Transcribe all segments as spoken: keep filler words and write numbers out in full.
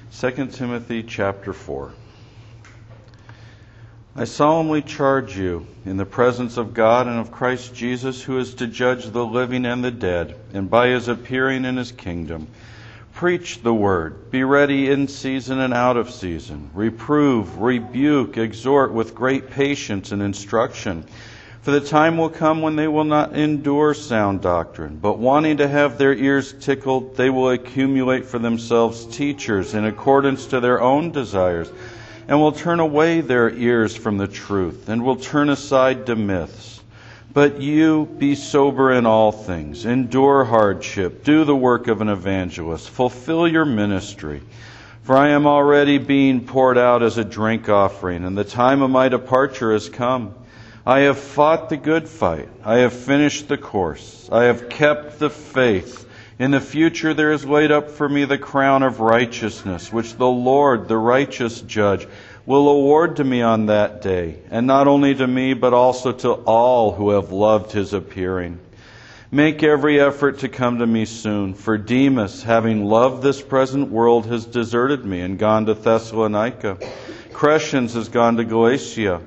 Second Timothy chapter four. I solemnly charge you in the presence of God and of Christ Jesus, who is to judge the living and the dead, and by his appearing in his kingdom. Preach the word. Be ready in season and out of season. Reprove, rebuke, exhort with great patience and instruction. For the time will come when they will not endure sound doctrine, but wanting to have their ears tickled, they will accumulate for themselves teachers in accordance to their own desires, and will turn away their ears from the truth, and will turn aside to myths. But you be sober in all things, endure hardship, do the work of an evangelist, fulfill your ministry. For I am already being poured out as a drink offering, and the time of my departure has come. I have fought the good fight. I have finished the course. I have kept the faith. In the future there is laid up for me the crown of righteousness, which the Lord, the righteous judge, will award to me on that day, and not only to me, but also to all who have loved his appearing. Make every effort to come to me soon, for Demas, having loved this present world, has deserted me and gone to Thessalonica. Crescens has gone to Galatia,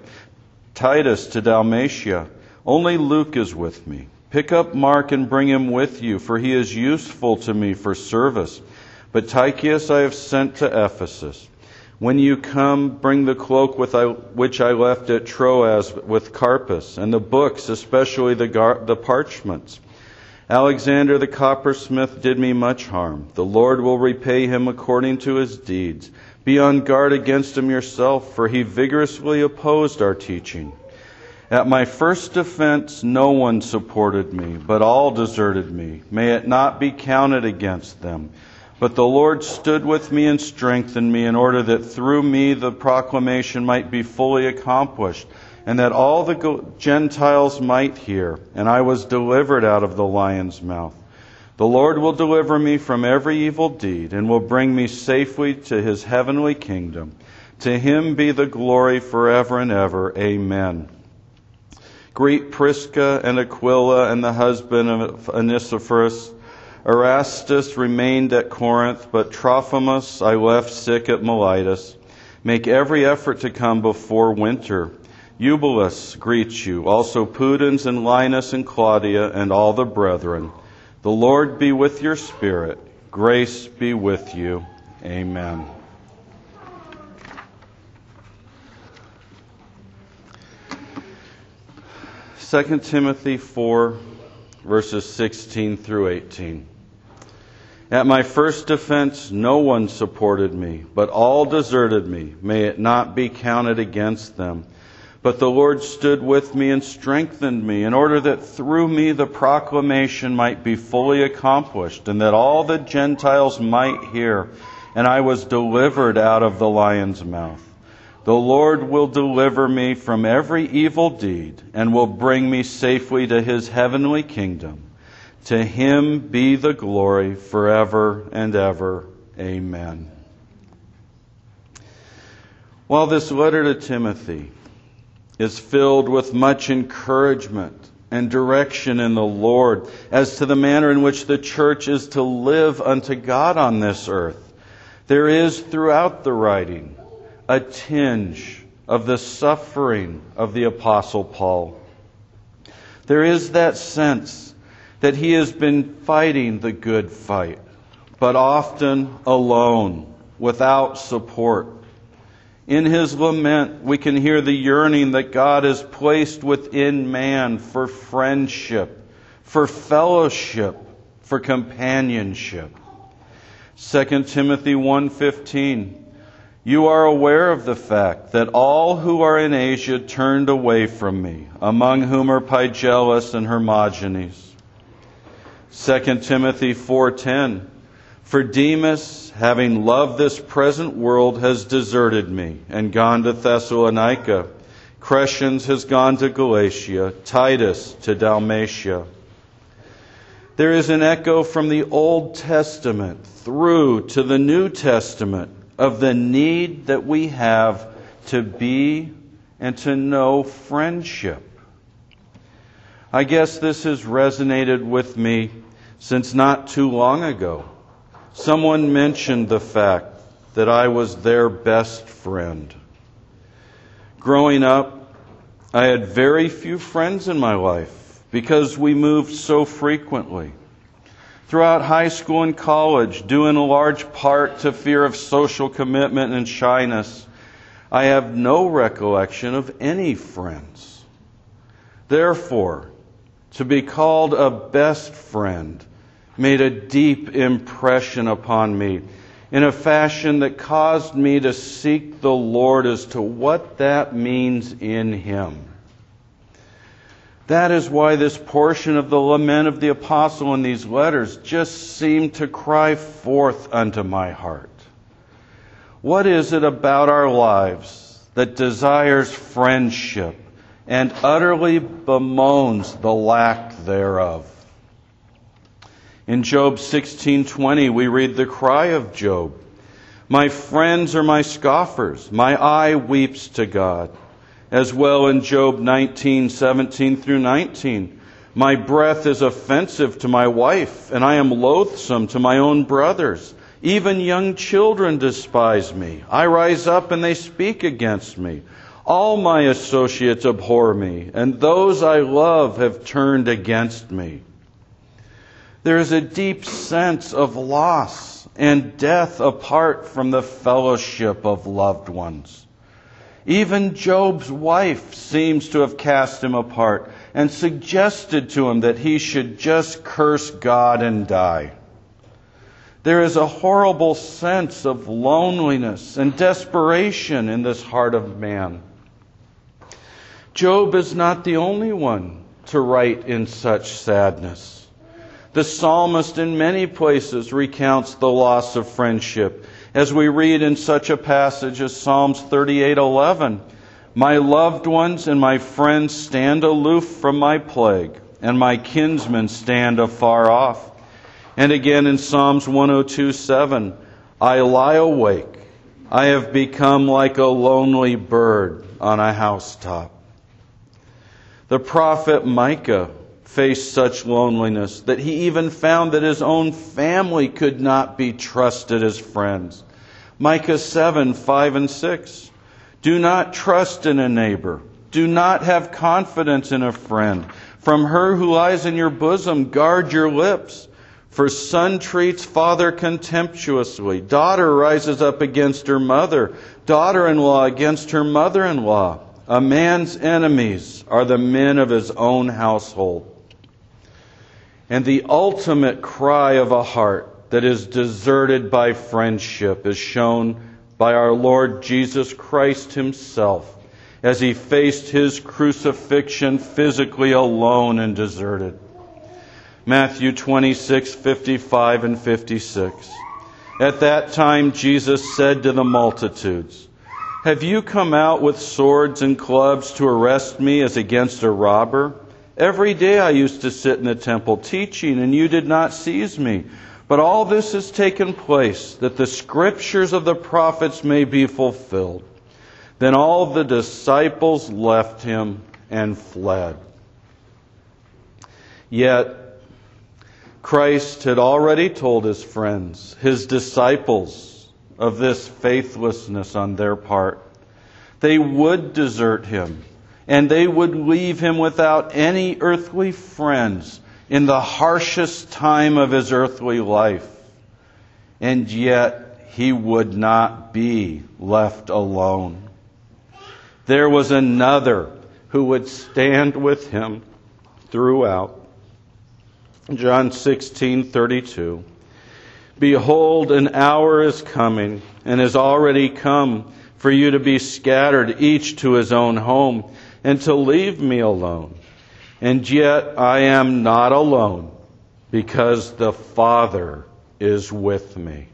Titus to Dalmatia. Only Luke is with me. Pick up Mark and bring him with you, for he is useful to me for service. But Tychicus I have sent to Ephesus. When you come, bring the cloak with I, which I left at Troas with Carpus, and the books, especially the, gar, the parchments. Alexander the coppersmith did me much harm. The Lord will repay him according to his deeds. Be on guard against him yourself, for he vigorously opposed our teaching. At my first defense no one supported me, but all deserted me. May it not be counted against them. But the Lord stood with me and strengthened me, in order that through me the proclamation might be fully accomplished, and that all the Gentiles might hear. And I was delivered out of the lion's mouth. The Lord will deliver me from every evil deed, and will bring me safely to his heavenly kingdom. To him be the glory forever and ever. Amen. Greet Prisca and Aquila and the husband of Onesiphorus. Erastus remained at Corinth, but Trophimus I left sick at Miletus. Make every effort to come before winter. Eubulus greets you, also Pudens and Linus and Claudia and all the brethren. The Lord be with your spirit. Grace be with you. Amen. Second Timothy four, verses sixteen through eighteen. At my first defense no one supported me, but all deserted me. May it not be counted against them. But the Lord stood with me and strengthened me, in order that through me the proclamation might be fully accomplished, and that all the Gentiles might hear. And I was delivered out of the lion's mouth. The Lord will deliver me from every evil deed, and will bring me safely to his heavenly kingdom. To him be the glory forever and ever. Amen. While this letter to Timothy is filled with much encouragement and direction in the Lord as to the manner in which the church is to live unto God on this earth, there is throughout the writing a tinge of the suffering of the Apostle Paul. There is that sense that he has been fighting the good fight, but often alone, without support. In his lament, we can hear the yearning that God has placed within man for friendship, for fellowship, for companionship. Second Timothy one fifteen. You are aware of the fact that all who are in Asia turned away from me, among whom are Phygelus and Hermogenes. Second Timothy four ten. For Demas, having loved this present world, has deserted me and gone to Thessalonica. Crescens has gone to Galatia, Titus to Dalmatia. There is an echo from the Old Testament through to the New Testament of the need that we have to be and to know friendship. I guess this has resonated with me since not too long ago. Someone mentioned the fact that I was their best friend. Growing up, I had very few friends in my life because we moved so frequently. Throughout high school and college, due in a large part to fear of social commitment and shyness, I have no recollection of any friends. Therefore, to be called a best friend made a deep impression upon me in a fashion that caused me to seek the Lord as to what that means in Him. That is why this portion of the lament of the apostle in these letters just seemed to cry forth unto my heart. What is it about our lives that desires friendship and utterly bemoans the lack thereof? In Job sixteen twenty, we read the cry of Job. My friends are my scoffers. My eye weeps to God. As well in Job nineteen seventeen through nineteen. My breath is offensive to my wife, and I am loathsome to my own brothers. Even young children despise me. I rise up and they speak against me. All my associates abhor me, and those I love have turned against me. There is a deep sense of loss and death apart from the fellowship of loved ones. Even Job's wife seems to have cast him apart and suggested to him that he should just curse God and die. There is a horrible sense of loneliness and desperation in this heart of man. Job is not the only one to write in such sadness. The psalmist in many places recounts the loss of friendship, as we read in such a passage as Psalms thirty-eight eleven. My loved ones and my friends stand aloof from my plague, and my kinsmen stand afar off. And again in Psalms one oh two seven, I lie awake. I have become like a lonely bird on a housetop. The prophet Micah faced such loneliness that he even found that his own family could not be trusted as friends. Micah seven, five and six. Do not trust in a neighbor. Do not have confidence in a friend. From her who lies in your bosom, guard your lips. For son treats father contemptuously. Daughter rises up against her mother. Daughter-in-law against her mother-in-law. A man's enemies are the men of his own household. And the ultimate cry of a heart that is deserted by friendship is shown by our Lord Jesus Christ Himself as He faced His crucifixion physically alone and deserted. Matthew twenty-six, fifty-five and fifty-six. At that time Jesus said to the multitudes, Have you come out with swords and clubs to arrest me as against a robber? Every day I used to sit in the temple teaching, and you did not seize me. But all this has taken place, that the scriptures of the prophets may be fulfilled. Then all the disciples left Him and fled. Yet Christ had already told His friends, His disciples, of this faithlessness on their part. They would desert Him, and they would leave Him without any earthly friends in the harshest time of His earthly life. And yet He would not be left alone. There was another who would stand with Him throughout. John sixteen thirty-two. Behold, an hour is coming, and has already come, for you to be scattered, each to his own home, and to leave me alone. And yet I am not alone, because the Father is with me.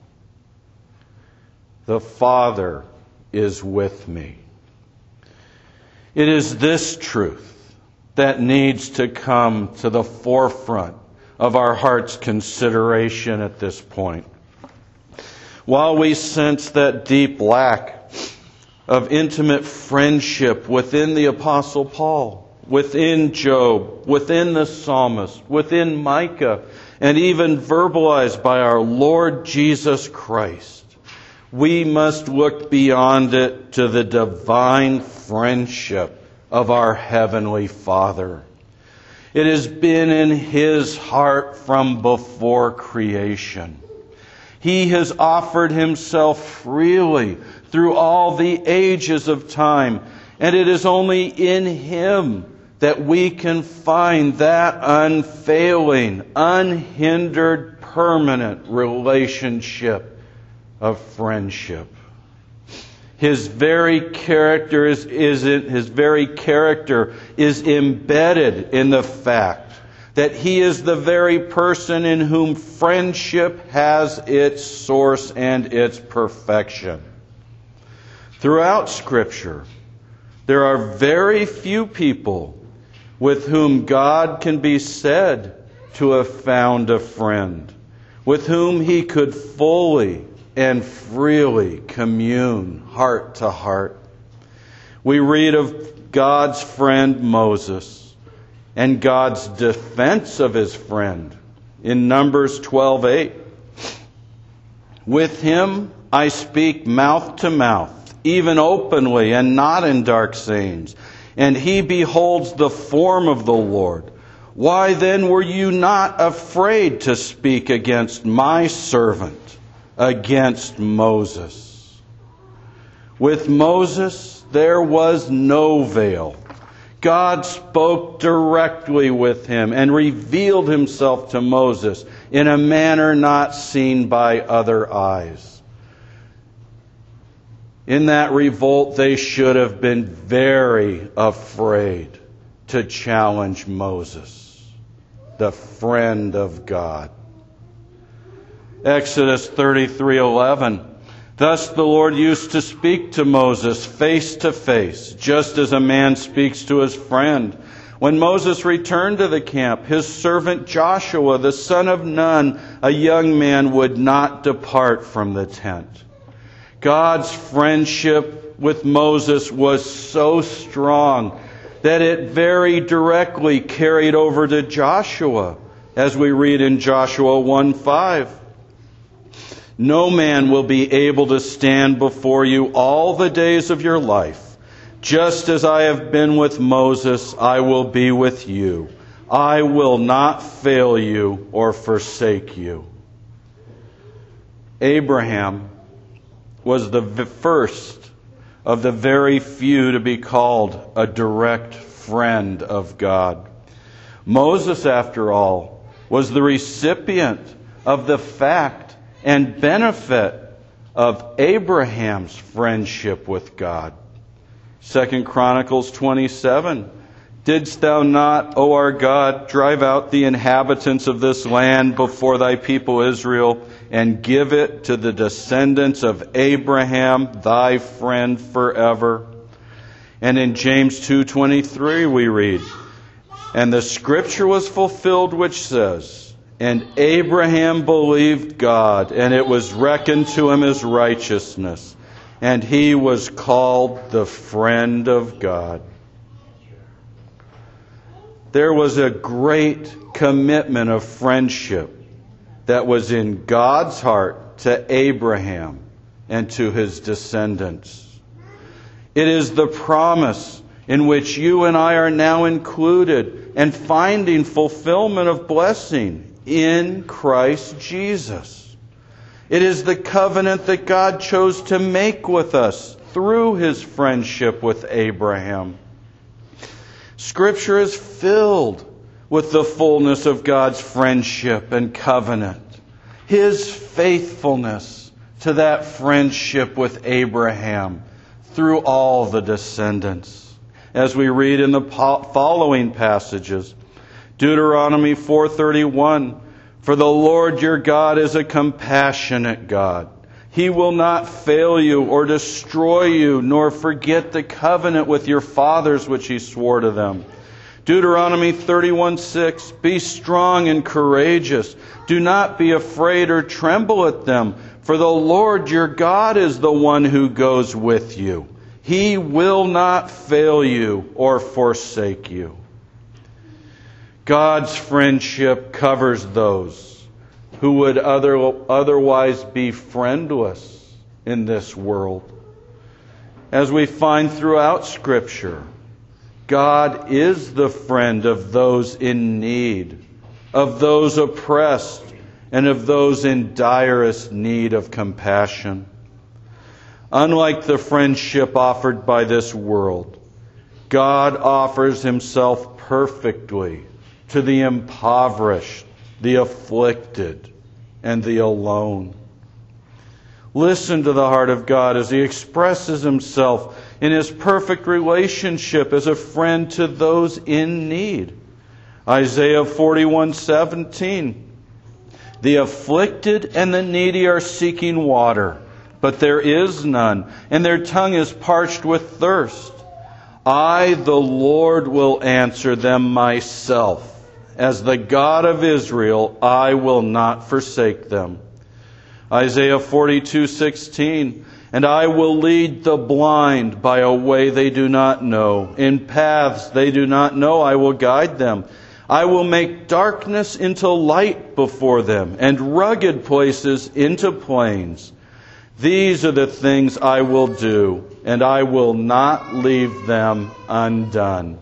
The Father is with me. It is this truth that needs to come to the forefront of our heart's consideration at this point. While we sense that deep lack of intimate friendship within the Apostle Paul, within Job, within the psalmist, within Micah, and even verbalized by our Lord Jesus Christ, we must look beyond it to the divine friendship of our Heavenly Father. It has been in His heart from before creation. He has offered Himself freely through all the ages of time, and it is only in Him that we can find that unfailing, unhindered, permanent relationship of friendship. His very character is, is his very character is embedded in the fact that He is the very person in whom friendship has its source and its perfection. Throughout Scripture, there are very few people with whom God can be said to have found a friend, with whom He could fully and freely commune heart to heart. We read of God's friend Moses and God's defense of His friend in Numbers twelve eight. With him I speak mouth to mouth, even openly and not in dark sayings, and he beholds the form of the Lord. Why then were you not afraid to speak against my servant, against Moses? With Moses there was no veil. God spoke directly with him and revealed Himself to Moses in a manner not seen by other eyes. In that revolt, they should have been very afraid to challenge Moses, the friend of God. Exodus thirty-three eleven. Thus the Lord used to speak to Moses face to face, just as a man speaks to his friend. When Moses returned to the camp, his servant Joshua, the son of Nun, a young man, would not depart from the tent. God's friendship with Moses was so strong that it very directly carried over to Joshua, as we read in Joshua one five. No man will be able to stand before you all the days of your life. Just as I have been with Moses, I will be with you. I will not fail you or forsake you. Abraham was the first of the very few to be called a direct friend of God. Moses, after all, was the recipient of the fact and benefit of Abraham's friendship with God. Second Chronicles twenty-seven. Didst thou not, O our God, drive out the inhabitants of this land before thy people Israel, and give it to the descendants of Abraham, thy friend forever? And in James two twenty-three we read, and the scripture was fulfilled which says, and Abraham believed God, and it was reckoned to him as righteousness, and he was called the friend of God. There was a great commitment of friendship that was in God's heart to Abraham and to his descendants. It is the promise in which you and I are now included and finding fulfillment of blessing in Christ Jesus. It is the covenant that God chose to make with us through His friendship with Abraham. Scripture is filled with the fullness of God's friendship and covenant, His faithfulness to that friendship with Abraham through all the descendants. As we read in the following passages, Deuteronomy four thirty-one, for the Lord your God is a compassionate God. He will not fail you or destroy you, nor forget the covenant with your fathers which He swore to them. Deuteronomy thirty-one six, be strong and courageous. Do not be afraid or tremble at them, for the Lord your God is the one who goes with you. He will not fail you or forsake you. God's friendship covers those who would other, otherwise be friendless in this world. As we find throughout Scripture, God is the friend of those in need, of those oppressed, and of those in direst need of compassion. Unlike the friendship offered by this world, God offers Himself perfectly to the impoverished, the afflicted, and the alone. Listen to the heart of God as He expresses Himself in His perfect relationship as a friend to those in need. Isaiah forty-one seventeen. The afflicted and the needy are seeking water, but there is none, and their tongue is parched with thirst. I, the Lord, will answer them myself. As the God of Israel, I will not forsake them. Isaiah forty-two sixteen. And I will lead the blind by a way they do not know. In paths they do not know, I will guide them. I will make darkness into light before them, and rugged places into plains. These are the things I will do, and I will not leave them undone.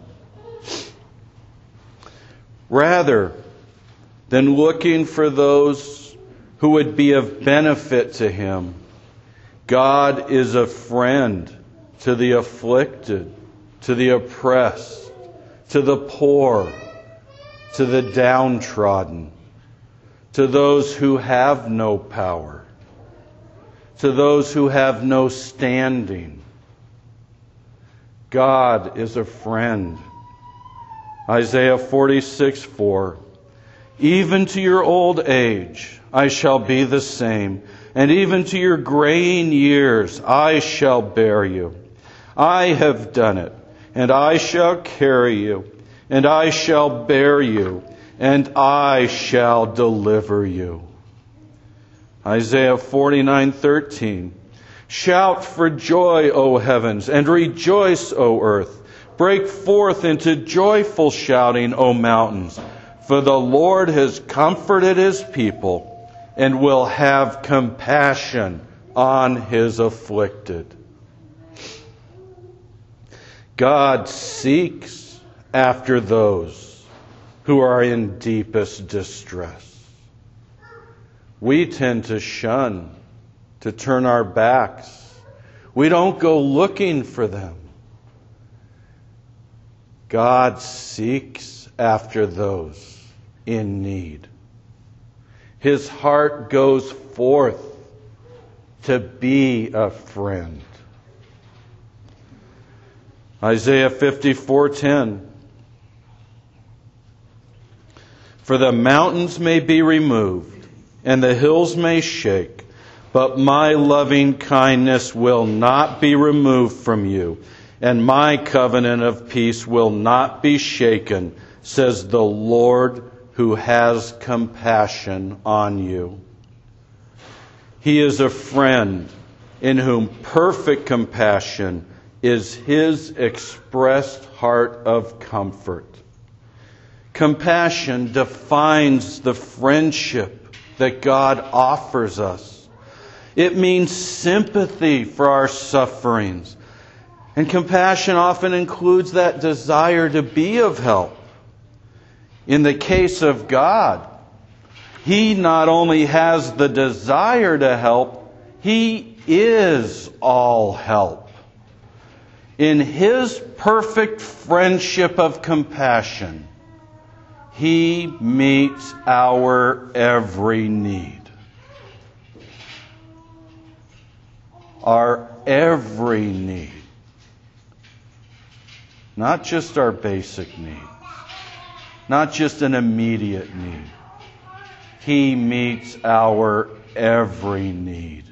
Rather than looking for those who would be of benefit to Him, God is a friend to the afflicted, to the oppressed, to the poor, to the downtrodden, to those who have no power, to those who have no standing. God is a friend. Isaiah forty-six four. Even to your old age I shall be the same, and even to your graying years I shall bear you. I have done it, and I shall carry you, and I shall bear you, and I shall deliver you. Isaiah forty-nine thirteen. Shout for joy, O heavens, and rejoice, O earth. Break forth into joyful shouting, O mountains, for the Lord has comforted His people and will have compassion on His afflicted. God seeks after those who are in deepest distress. We tend to shun, to turn our backs. We don't go looking for them. God seeks after those in need. His heart goes forth to be a friend. Isaiah fifty-four ten. For the mountains may be removed, and the hills may shake, but my loving kindness will not be removed from you, and my covenant of peace will not be shaken, says the Lord who has compassion on you. He is a friend in whom perfect compassion is His expressed heart of comfort. Compassion defines the friendship that God offers us. It means sympathy for our sufferings. And compassion often includes that desire to be of help. In the case of God, He not only has the desire to help, He is all help. In His perfect friendship of compassion, He meets our every need. Our every need. Not just our basic needs. Not just an immediate need. He meets our every need.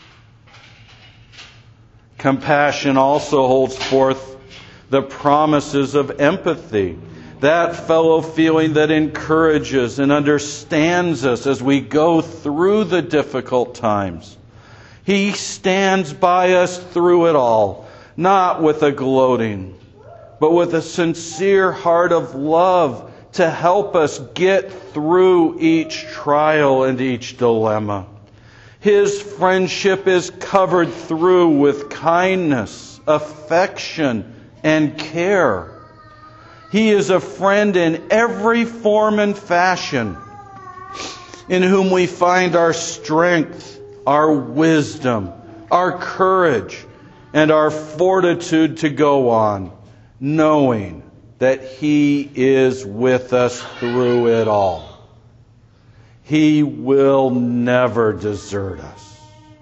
Compassion also holds forth the promises of empathy. That fellow feeling that encourages and understands us as we go through the difficult times. He stands by us through it all, not with a gloating, but with a sincere heart of love to help us get through each trial and each dilemma. His friendship is covered through with kindness, affection, and care. He is a friend in every form and fashion, in whom we find our strength, our wisdom, our courage, and our fortitude to go on, knowing that He is with us through it all. He will never desert us.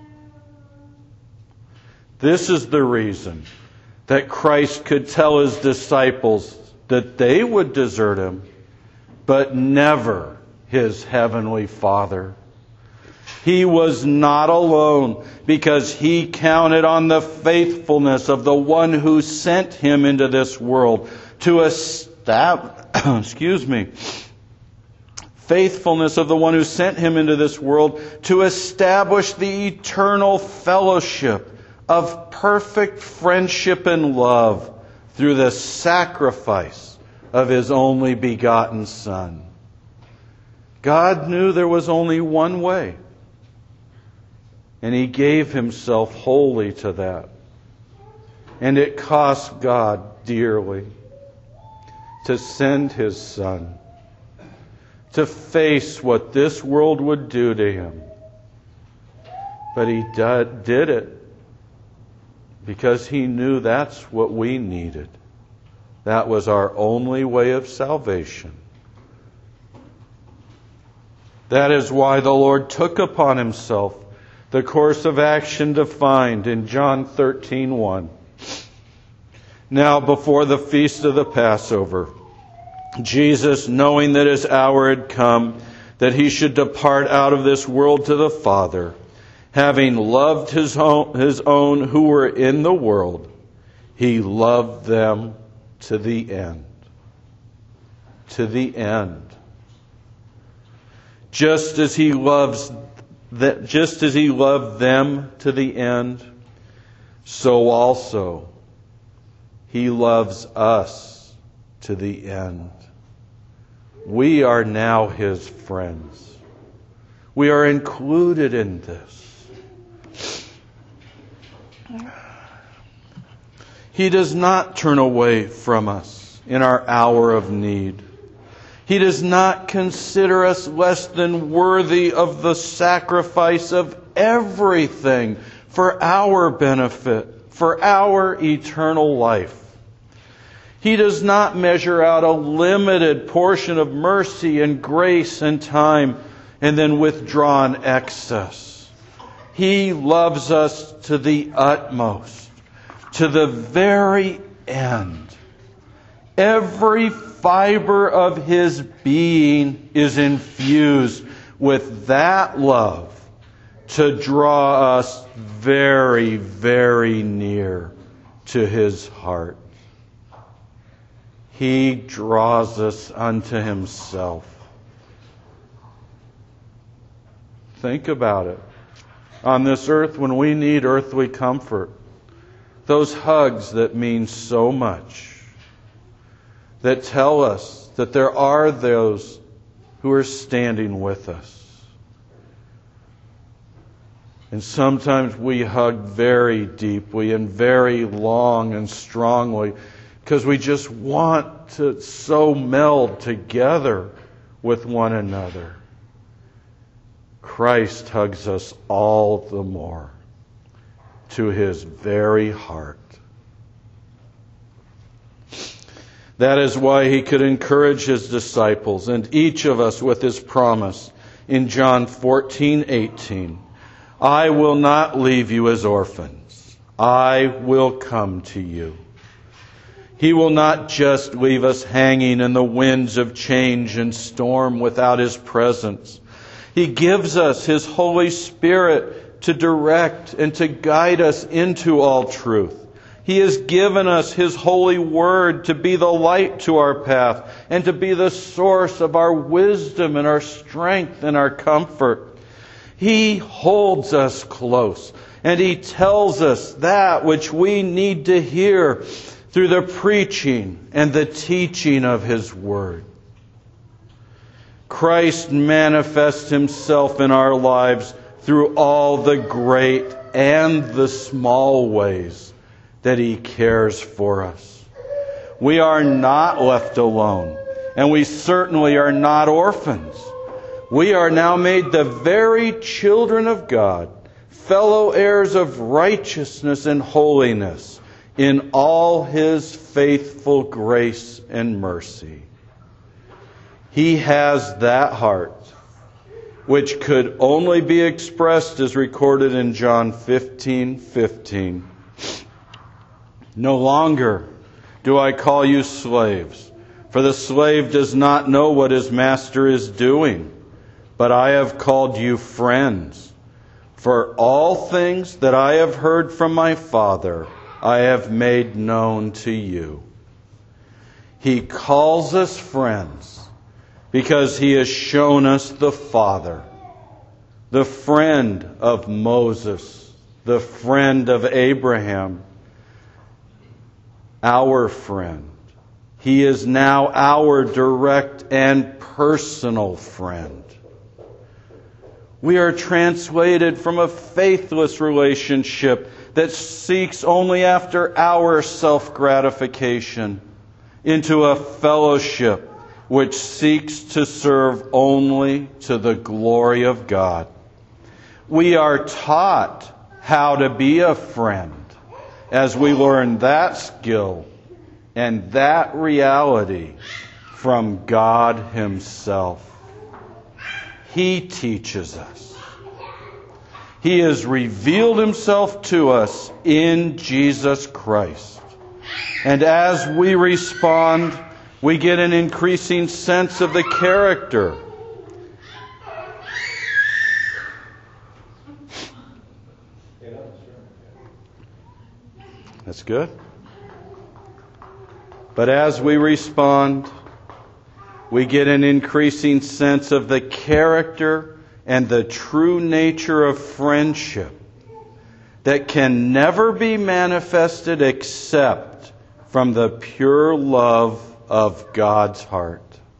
This is the reason that Christ could tell His disciples that they would desert Him, but never His heavenly Father. He was not alone because He counted on the faithfulness of the one who sent Him into this world to establish, excuse me, faithfulness of the one who sent Him into this world to establish the eternal fellowship of perfect friendship and love through the sacrifice of His only begotten Son. God knew there was only one way, and He gave Himself wholly to that. And it cost God dearly to send His Son, to face what this world would do to Him. But He did it because He knew that's what we needed. That was our only way of salvation. That is why the Lord took upon Himself the course of action defined in John thirteen one. Now, before the feast of the Passover, Jesus, knowing that His hour had come, that He should depart out of this world to the Father, having loved His own, his own who were in the world, He loved them to the end. To the end. Just as He loves that, just as He loved them to the end, so also He loves us to the end. We are now His friends. We are included in this. He does not turn away from us in our hour of need. He does not consider us less than worthy of the sacrifice of everything for our benefit, for our eternal life. He does not measure out a limited portion of mercy and grace and time and then withdraw in excess. He loves us to the utmost, to the very end. Every fiber of His being is infused with that love to draw us very, very near to His heart. He draws us unto Himself. Think about it. On this earth, when we need earthly comfort, those hugs that mean so much, that tell us that there are those who are standing with us. And sometimes we hug very deeply and very long and strongly because we just want to so meld together with one another. Christ hugs us all the more to His very heart. That is why He could encourage His disciples and each of us with His promise in John fourteen eighteen. I will not leave you as orphans. I will come to you. He will not just leave us hanging in the winds of change and storm without His presence. He gives us His Holy Spirit to direct and to guide us into all truth. He has given us His holy word to be the light to our path and to be the source of our wisdom and our strength and our comfort. He holds us close and He tells us that which we need to hear through the preaching and the teaching of His word. Christ manifests Himself in our lives through all the great and the small ways that He cares for us. We are not left alone, and we certainly are not orphans. We are now made the very children of God, fellow heirs of righteousness and holiness in all His faithful grace and mercy. He has that heart, which could only be expressed as recorded in John fifteen fifteen. No longer do I call you slaves, for the slave does not know what his master is doing, but I have called you friends. For all things that I have heard from my Father, I have made known to you. He calls us friends because He has shown us the Father, the friend of Moses, the friend of Abraham, our friend. He is now our direct and personal friend. We are translated from a faithless relationship that seeks only after our self-gratification into a fellowship which seeks to serve only to the glory of God. We are taught how to be a friend as we learn that skill and that reality from God Himself. He teaches us. He has revealed Himself to us in Jesus Christ. And as we respond, we get an increasing sense of the character. That's good. But as we respond, we get an increasing sense of the character and the true nature of friendship that can never be manifested except from the pure love of God's heart.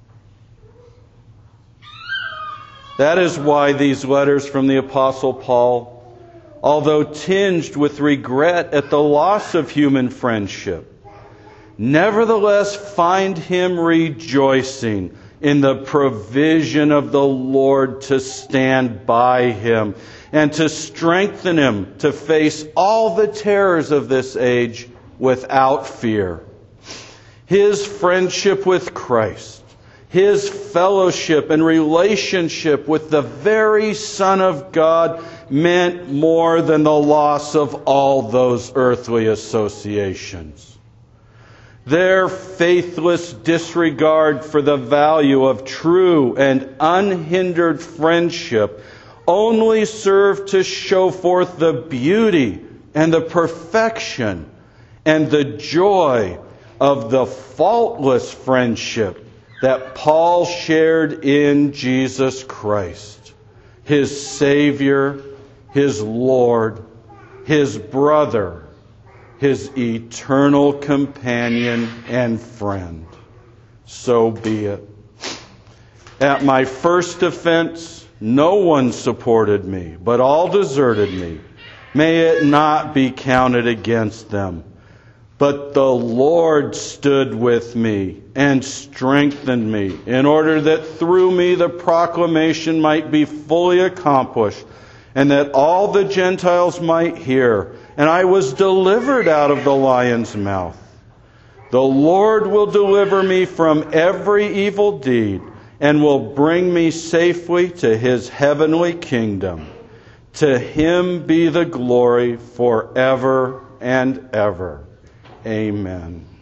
That is why these letters from the Apostle Paul, although tinged with regret at the loss of human friendship, nevertheless find him rejoicing in the provision of the Lord to stand by him and to strengthen him to face all the terrors of this age without fear. His friendship with Christ, his fellowship and relationship with the very Son of God meant more than the loss of all those earthly associations. Their faithless disregard for the value of true and unhindered friendship only served to show forth the beauty and the perfection and the joy of the faultless friendship that Paul shared in Jesus Christ, his Savior, his Lord, his brother, his eternal companion and friend. So be it. At my first offense, no one supported me, but all deserted me. May it not be counted against them. But the Lord stood with me and strengthened me, in order that through me the proclamation might be fully accomplished, and that all the Gentiles might hear. And I was delivered out of the lion's mouth. The Lord will deliver me from every evil deed, and will bring me safely to His heavenly kingdom. To Him be the glory forever and ever. Amen.